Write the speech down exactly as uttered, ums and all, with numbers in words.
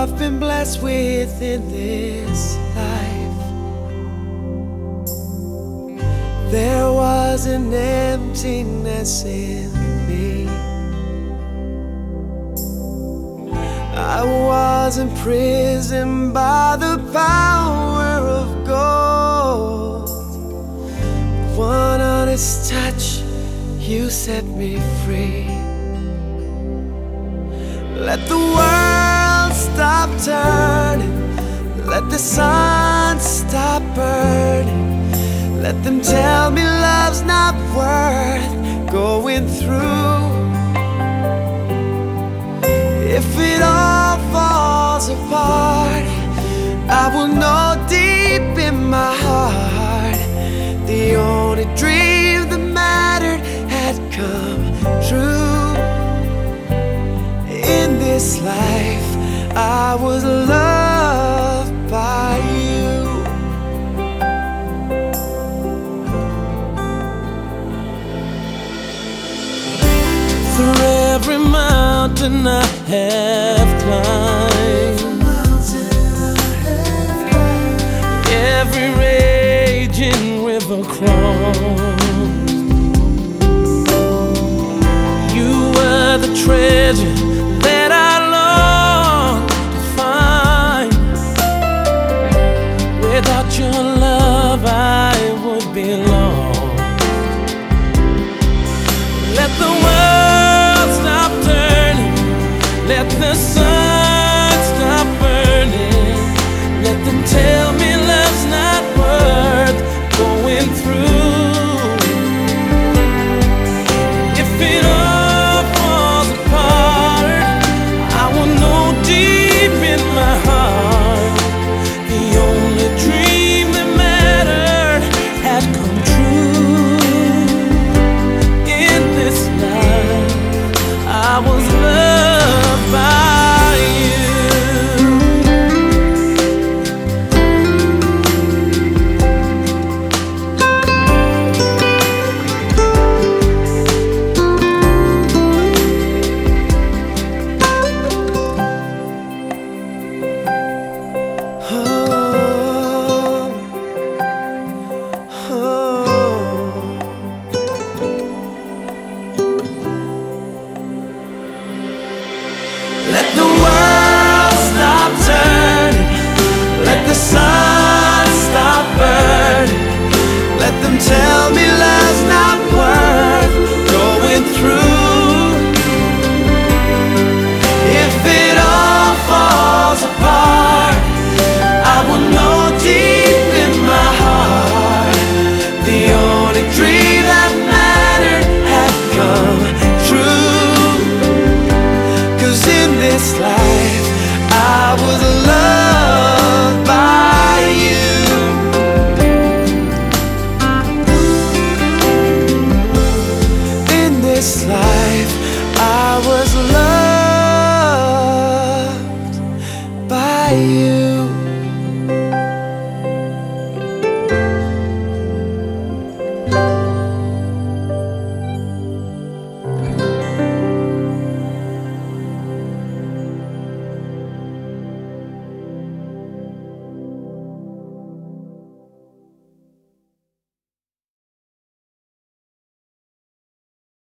I've been blessed with in this life. There was an emptiness in me. I was imprisoned by the power of gold. One honest touch, you set me free. Let the world stop turning, let the sun stop burning. Let them tell me love's not worth going through. If it all falls apart, I will know deep in my heart the only dream that mattered had come true. In this life, I was loved by you. Through every mountain I have climbed, every raging river crossed, you were the treasure that I long to find. Without your love I would be lost. Let the world stop turning, let the sun stop burning. Let them tell me love's not worth going through. If it all falls apart, I will know deep in my heart the only dream that mattered had come true. In this life, I was loved by you. Let the world stop turning, let the sun stop burning. Let them tell me love's not worth going through. If it all falls apart, I will know deep in my heart the only dream that mattered had come true. 'Cause in this life, I was loved by you. In this life, I was loved by you.